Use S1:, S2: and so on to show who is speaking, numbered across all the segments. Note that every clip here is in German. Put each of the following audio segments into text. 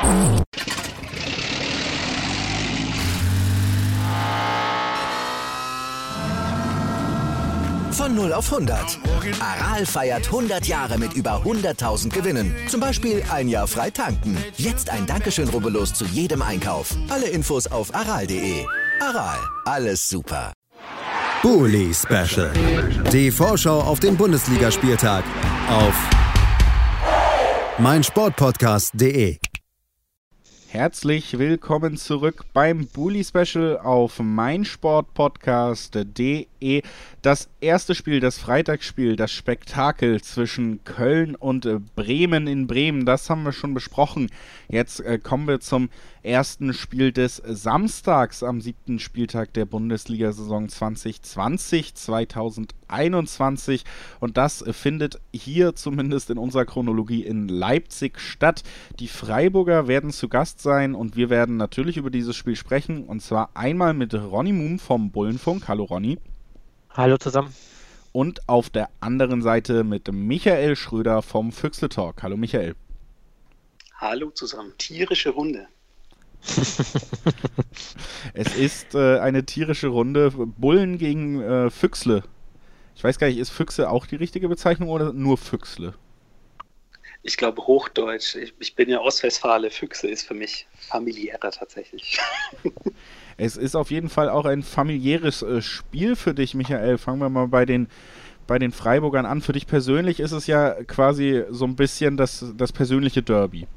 S1: Von 0 auf 100. Aral feiert 100 Jahre mit über 100.000 Gewinnen. Zum Beispiel ein Jahr frei tanken. Jetzt ein Dankeschön, rubbellos zu jedem Einkauf. Alle Infos auf aral.de. Aral, alles super.
S2: Bully Special. Die Vorschau auf den Bundesligaspieltag auf meinsportpodcast.de.
S3: Herzlich willkommen zurück beim Bully Special auf meinsportpodcast.de. Das erste Spiel, das Freitagsspiel, das Spektakel zwischen Köln und Bremen in Bremen, das haben wir schon besprochen. Jetzt kommen wir zum ersten Spiel des Samstags am 7. Spieltag der Bundesliga-Saison 2020-2021 und das findet hier zumindest in unserer Chronologie in Leipzig statt. Die Freiburger werden zu Gast sein und wir werden natürlich über dieses Spiel sprechen und zwar einmal mit Ronny Muhm vom Bullenfunk. Hallo Ronny.
S4: Hallo zusammen.
S3: Und auf der anderen Seite mit Michael Schröder vom Füchsle Talk. Hallo Michael.
S5: Hallo zusammen. Tierische Runde.
S3: Es ist eine tierische Runde. Bullen gegen Füchsle. Ich weiß gar nicht, ist Füchse auch die richtige Bezeichnung oder nur Füchsle?
S5: Ich glaube Hochdeutsch. Ich bin ja Ostwestfale. Füchse ist für mich familiärer tatsächlich.
S3: Es ist auf jeden Fall auch ein familiäres Spiel für dich, Michael. Fangen wir mal bei den Freiburgern an. Für dich persönlich ist es ja quasi so ein bisschen das persönliche Derby.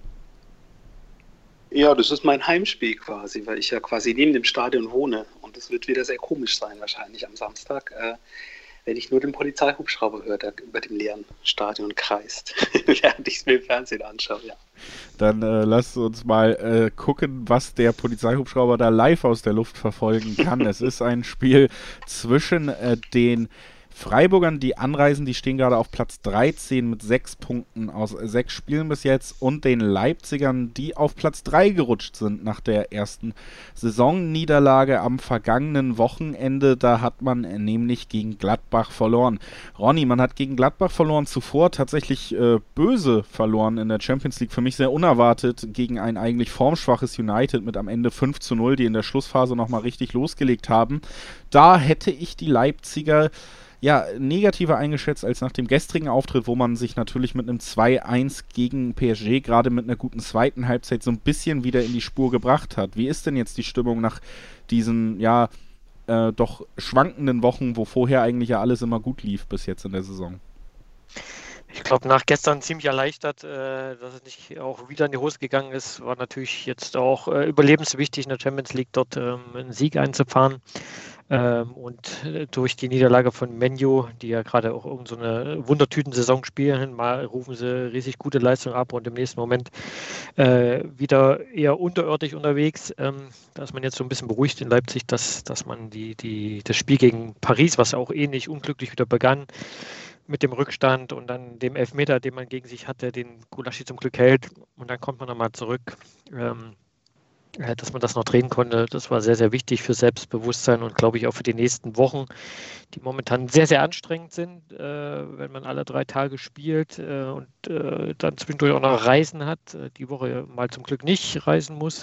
S5: Ja, das ist mein Heimspiel quasi, weil ich ja quasi neben dem Stadion wohne. Und es wird wieder sehr komisch sein wahrscheinlich am Samstag, wenn ich nur den Polizeihubschrauber höre, der über dem leeren Stadion kreist, während ich es mir im Fernsehen anschaue, ja.
S3: Dann lasst uns mal gucken, was der Polizeihubschrauber da live aus der Luft verfolgen kann. Es ist ein Spiel zwischen den Freiburgern, die anreisen, die stehen gerade auf Platz 13 mit 6 Punkten aus 6 Spielen bis jetzt und den Leipzigern, die auf Platz 3 gerutscht sind nach der ersten Saisonniederlage am vergangenen Wochenende. Da hat man nämlich gegen Gladbach verloren. Ronny, man hat gegen Gladbach verloren, zuvor tatsächlich böse verloren in der Champions League. Für mich sehr unerwartet gegen ein eigentlich formschwaches United mit am Ende 5:0, die in der Schlussphase nochmal richtig losgelegt haben. Da hätte ich die Leipziger negativer eingeschätzt als nach dem gestrigen Auftritt, wo man sich natürlich mit einem 2-1 gegen PSG, gerade mit einer guten zweiten Halbzeit, so ein bisschen wieder in die Spur gebracht hat. Wie ist denn jetzt die Stimmung nach diesen, doch schwankenden Wochen, wo vorher eigentlich ja alles immer gut lief bis jetzt in der Saison?
S4: Ich glaube, nach gestern ziemlich erleichtert, dass es nicht auch wieder in die Hose gegangen ist, war natürlich jetzt auch überlebenswichtig in der Champions League dort einen Sieg einzufahren. Und durch die Niederlage von Man U, die ja gerade auch irgend so eine Wundertüten-Saison spielen, mal rufen sie riesig gute Leistung ab und im nächsten Moment wieder eher unterirdisch unterwegs. Da ist man jetzt so ein bisschen beruhigt in Leipzig, dass man das Spiel gegen Paris, was auch ähnlich unglücklich wieder begann, mit dem Rückstand und dann dem Elfmeter, den man gegen sich hatte, den Gulaschi zum Glück hält. Und dann kommt man nochmal zurück. Dass man das noch drehen konnte, das war sehr, sehr wichtig für Selbstbewusstsein und glaube ich auch für die nächsten Wochen, die momentan sehr, sehr anstrengend sind, wenn man alle 3 Tage spielt und dann zwischendurch auch noch Reisen hat, die Woche mal zum Glück nicht reisen muss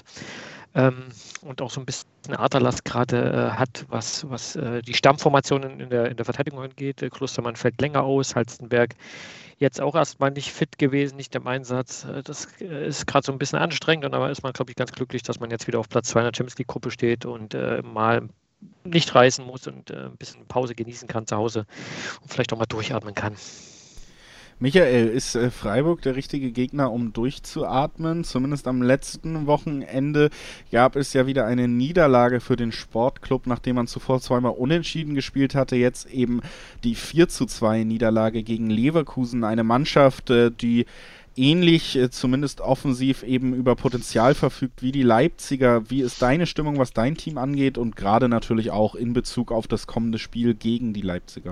S4: und auch so ein bisschen Aderlass gerade hat, was die Stammformationen in der Verteidigung angeht. Klostermann fällt länger aus, Halstenberg jetzt auch erstmal nicht fit gewesen, nicht im Einsatz. Das ist gerade so ein bisschen anstrengend und aber ist man, glaube ich, ganz glücklich, dass man jetzt wieder auf Platz 2 in der Champions League-Gruppe steht und mal nicht reisen muss und ein bisschen Pause genießen kann zu Hause und vielleicht auch mal durchatmen kann.
S3: Michael, ist Freiburg der richtige Gegner, um durchzuatmen? Zumindest am letzten Wochenende gab es ja wieder eine Niederlage für den Sportclub, nachdem man zuvor zweimal unentschieden gespielt hatte. Jetzt eben die 4:2 Niederlage gegen Leverkusen, eine Mannschaft, die ähnlich, zumindest offensiv, eben über Potenzial verfügt wie die Leipziger. Wie ist deine Stimmung, was dein Team angeht und gerade natürlich auch in Bezug auf das kommende Spiel gegen die Leipziger?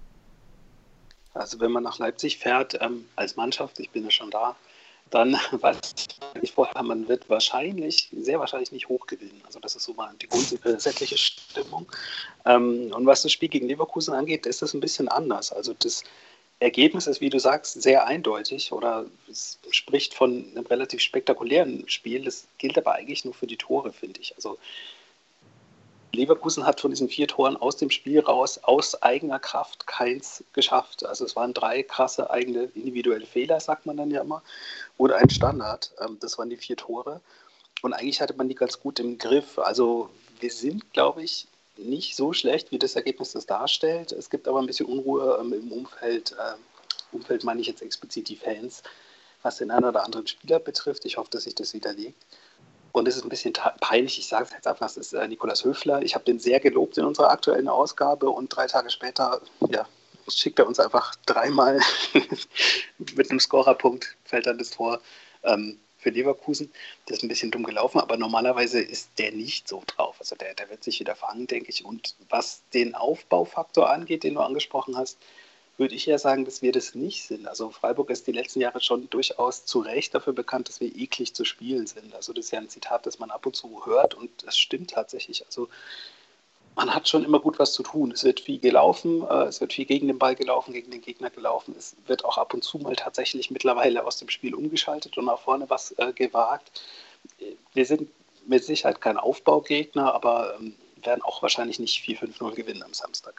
S5: Also wenn man nach Leipzig fährt, als Mannschaft, ich bin ja schon da, dann weiß ich vorher, man wird sehr wahrscheinlich nicht hoch gewinnen. Also das ist so mal die grundsätzliche Stimmung. Und was das Spiel gegen Leverkusen angeht, ist das ein bisschen anders. Also das Ergebnis ist, wie du sagst, sehr eindeutig oder es spricht von einem relativ spektakulären Spiel. Das gilt aber eigentlich nur für die Tore, finde ich. Also Leverkusen hat von diesen 4 Toren aus dem Spiel raus aus eigener Kraft keins geschafft. Also es waren 3 krasse eigene individuelle Fehler, sagt man dann ja immer, oder ein Standard. Das waren die 4 Tore. Und eigentlich hatte man die ganz gut im Griff. Also wir sind, glaube ich, nicht so schlecht, wie das Ergebnis das darstellt. Es gibt aber ein bisschen Unruhe im Umfeld. Umfeld meine ich jetzt explizit die Fans, was den einen oder anderen Spieler betrifft. Ich hoffe, dass sich das widerlegt. Und es ist ein bisschen peinlich, ich sage es jetzt einfach, das ist Nikolaus Höfler. Ich habe den sehr gelobt in unserer aktuellen Ausgabe und 3 Tage später schickt er uns einfach 3-mal mit einem Scorerpunkt, fällt dann das Tor für Leverkusen. Das ist ein bisschen dumm gelaufen, aber normalerweise ist der nicht so drauf. Also der wird sich wieder fangen, denke ich. Und was den Aufbaufaktor angeht, den du angesprochen hast, würde ich ja sagen, dass wir das nicht sind. Also Freiburg ist die letzten Jahre schon durchaus zu Recht dafür bekannt, dass wir eklig zu spielen sind. Also das ist ja ein Zitat, das man ab und zu hört und das stimmt tatsächlich. Also man hat schon immer gut was zu tun. Es wird viel gelaufen, es wird viel gegen den Ball gelaufen, gegen den Gegner gelaufen. Es wird auch ab und zu mal tatsächlich mittlerweile aus dem Spiel umgeschaltet und nach vorne was gewagt. Wir sind mit Sicherheit kein Aufbaugegner, aber werden auch wahrscheinlich nicht 4-5-0 gewinnen am Samstag.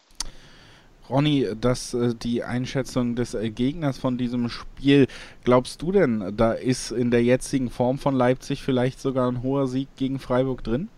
S3: Ronny, die Einschätzung des Gegners von diesem Spiel, glaubst du denn, da ist in der jetzigen Form von Leipzig vielleicht sogar ein hoher Sieg gegen Freiburg drin?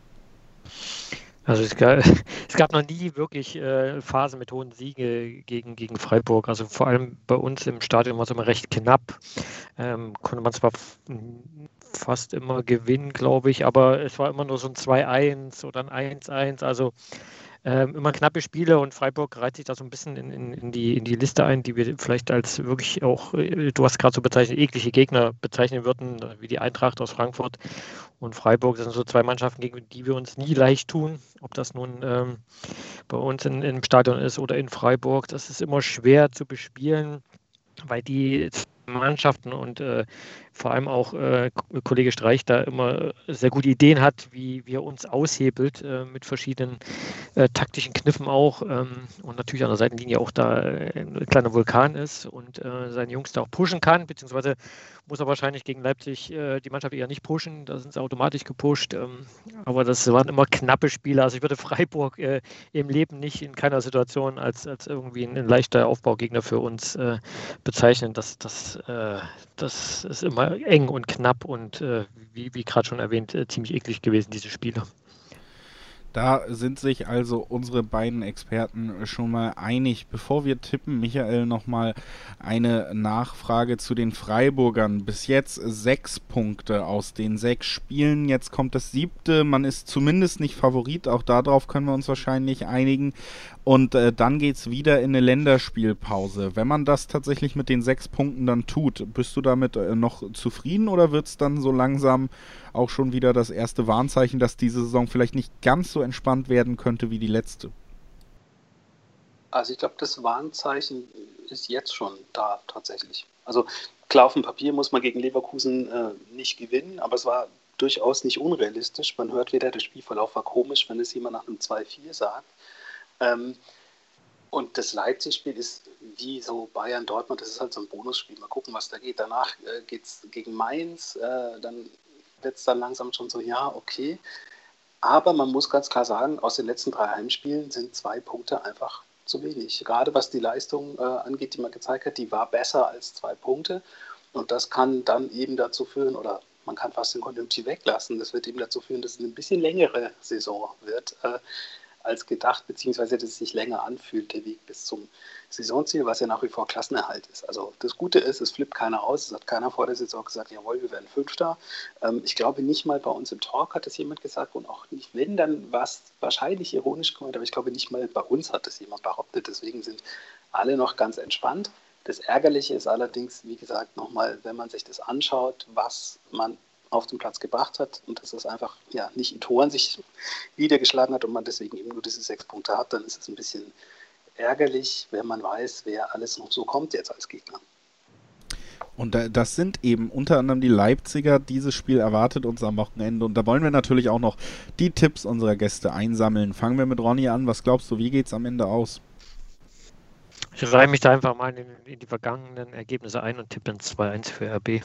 S4: Also es gab noch nie wirklich Phasen mit hohen Siegen gegen Freiburg. Also vor allem bei uns im Stadion war es immer recht knapp. Konnte man zwar fast immer gewinnen, glaube ich, aber es war immer nur so ein 2-1 oder ein 1-1. Also immer knappe Spiele und Freiburg reiht sich da so ein bisschen in die Liste ein, die wir vielleicht als wirklich auch, du hast gerade so bezeichnet, eklige Gegner bezeichnen würden, wie die Eintracht aus Frankfurt und Freiburg. Das sind so 2 Mannschaften, gegen die wir uns nie leicht tun. Ob das nun bei uns im Stadion ist oder in Freiburg, das ist immer schwer zu bespielen, weil die Mannschaften und vor allem auch Kollege Streich da immer sehr gute Ideen hat, wie er uns aushebelt mit verschiedenen taktischen Kniffen auch und natürlich an der Seitenlinie auch da ein kleiner Vulkan ist und seine Jungs da auch pushen kann, beziehungsweise muss er wahrscheinlich gegen Leipzig die Mannschaft eher nicht pushen, da sind sie automatisch gepusht, aber das waren immer knappe Spiele, also ich würde Freiburg im Leben nicht in keiner Situation als irgendwie ein leichter Aufbaugegner für uns bezeichnen, das ist immer eng und knapp und wie gerade schon erwähnt, ziemlich eklig gewesen, diese Spiele.
S3: Da sind sich also unsere beiden Experten schon mal einig. Bevor wir tippen, Michael, nochmal eine Nachfrage zu den Freiburgern. Bis jetzt 6 Punkte aus den 6 Spielen. Jetzt kommt das 7. Man ist zumindest nicht Favorit. Auch darauf können wir uns wahrscheinlich einigen. Und dann geht es wieder in eine Länderspielpause. Wenn man das tatsächlich mit den 6 Punkten dann tut, bist du damit noch zufrieden oder wird es dann so langsam auch schon wieder das erste Warnzeichen, dass diese Saison vielleicht nicht ganz so entspannt werden könnte wie die letzte?
S5: Also ich glaube, das Warnzeichen ist jetzt schon da tatsächlich. Also klar, auf dem Papier muss man gegen Leverkusen nicht gewinnen, aber es war durchaus nicht unrealistisch. Man hört wieder, der Spielverlauf war komisch, wenn es jemand nach einem 2-4 sagt. Und das Leipzig-Spiel ist wie so Bayern-Dortmund, das ist halt so ein Bonusspiel. Mal gucken, was da geht. Danach geht es gegen Mainz, dann wird es dann langsam schon so, ja, okay. Aber man muss ganz klar sagen, aus den letzten 3 Heimspielen sind 2 Punkte einfach zu wenig. Gerade was die Leistung angeht, die man gezeigt hat, die war besser als 2 Punkte. Und das kann dann eben dazu führen, oder man kann fast den Konjunktiv weglassen, das wird eben dazu führen, dass es eine bisschen längere Saison wird als gedacht, beziehungsweise dass es sich länger anfühlt, der Weg bis zum Saisonziel, was ja nach wie vor Klassenerhalt ist. Also das Gute ist, es flippt keiner aus, es hat keiner vor der Saison gesagt, jawohl, wir werden 5. Ich glaube nicht mal bei uns im Talk hat das jemand gesagt und auch nicht, wenn, dann war es wahrscheinlich ironisch gemeint, aber ich glaube nicht mal bei uns hat das jemand behauptet, deswegen sind alle noch ganz entspannt. Das Ärgerliche ist allerdings, wie gesagt, nochmal, wenn man sich das anschaut, was man auf den Platz gebracht hat und dass es einfach nicht in Toren sich niedergeschlagen hat und man deswegen eben nur diese 6 Punkte hat, dann ist es ein bisschen ärgerlich, wenn man weiß, wer alles noch so kommt jetzt als Gegner.
S3: Und das sind eben unter anderem die Leipziger. Dieses Spiel erwartet uns am Wochenende und da wollen wir natürlich auch noch die Tipps unserer Gäste einsammeln. Fangen wir mit Ronny an. Was glaubst du, wie geht's am Ende aus?
S4: Ich reihe mich da einfach mal in die vergangenen Ergebnisse ein und tippe ein 2-1 für RB.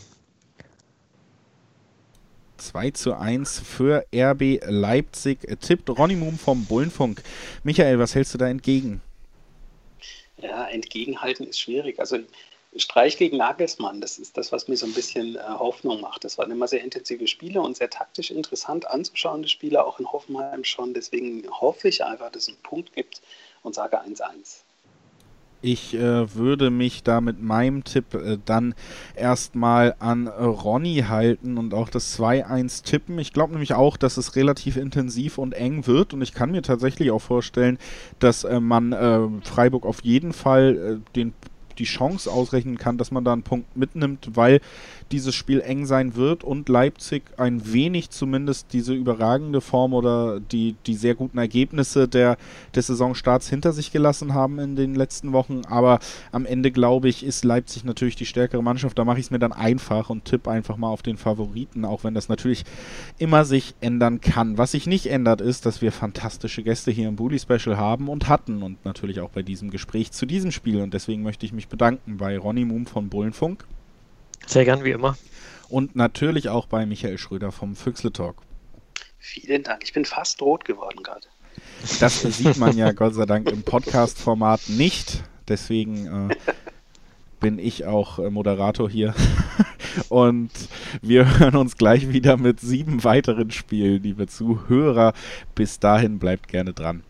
S3: 2-1 für RB Leipzig, tippt Ronny Muhm vom Bullenfunk. Michael, was hältst du da entgegen?
S5: Ja, entgegenhalten ist schwierig. Also Streich gegen Nagelsmann, das ist das, was mir so ein bisschen Hoffnung macht. Das waren immer sehr intensive Spiele und sehr taktisch interessant anzuschauende Spiele, auch in Hoffenheim schon. Deswegen hoffe ich einfach, dass es einen Punkt gibt und sage 1-1.
S3: Ich würde mich da mit meinem Tipp dann erstmal an Ronny halten und auch das 2-1 tippen. Ich glaube nämlich auch, dass es relativ intensiv und eng wird und ich kann mir tatsächlich auch vorstellen, dass man Freiburg auf jeden Fall die Chance ausrechnen kann, dass man da einen Punkt mitnimmt, weil dieses Spiel eng sein wird und Leipzig ein wenig zumindest diese überragende Form oder die sehr guten Ergebnisse des Saisonstarts hinter sich gelassen haben in den letzten Wochen, aber am Ende glaube ich, ist Leipzig natürlich die stärkere Mannschaft, da mache ich es mir dann einfach und tippe einfach mal auf den Favoriten, auch wenn das natürlich immer sich ändern kann. Was sich nicht ändert ist, dass wir fantastische Gäste hier im Bully Special haben und hatten und natürlich auch bei diesem Gespräch zu diesem Spiel und deswegen möchte ich mich bedanken bei Ronny Muhm von Bullenfunk.
S4: Sehr gern, wie immer.
S3: Und natürlich auch bei Michael Schröder vom Füchsle Talk.
S5: Vielen Dank. Ich bin fast rot geworden gerade.
S3: Das sieht man ja Gott sei Dank im Podcast-Format nicht. Deswegen bin ich auch Moderator hier. Und wir hören uns gleich wieder mit 7 weiteren Spielen, liebe Zuhörer. Bis dahin bleibt gerne dran.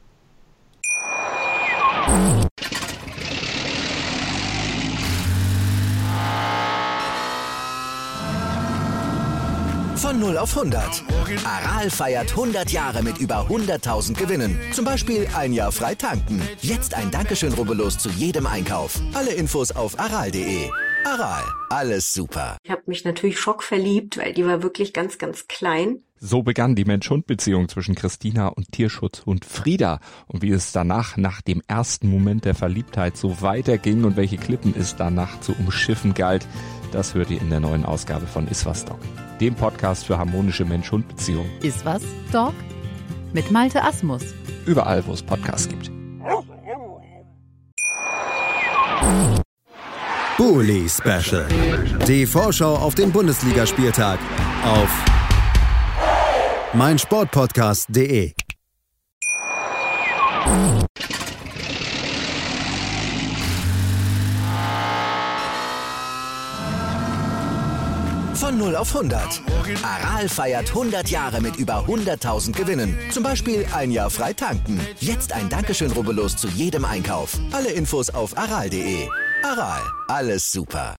S1: Von 0 auf 100. Aral feiert 100 Jahre mit über 100.000 Gewinnen. Zum Beispiel ein Jahr frei tanken. Jetzt ein Dankeschön, rubbellos zu jedem Einkauf. Alle Infos auf aral.de. Aral, alles super.
S6: Ich habe mich natürlich schockverliebt, weil die war wirklich ganz, ganz klein.
S7: So begann die Mensch-Hund-Beziehung zwischen Christina und Tierschutzhund Frieda. Und wie es danach, nach dem ersten Moment der Verliebtheit, so weiterging und welche Klippen es danach zu umschiffen galt, das hört ihr in der neuen Ausgabe von Iswas Dog, dem Podcast für harmonische Mensch-Hund-Beziehungen.
S8: Iswas Dog mit Malte Asmus.
S7: Überall, wo es Podcasts gibt.
S2: Bully Special. Die Vorschau auf den Bundesligaspieltag auf meinsportpodcast.de.
S1: Von 0 auf 100. Aral feiert 100 Jahre mit über 100.000 Gewinnen. Zum Beispiel ein Jahr frei tanken. Jetzt ein Dankeschön, rubbellos zu jedem Einkauf. Alle Infos auf aral.de. Aral, alles super.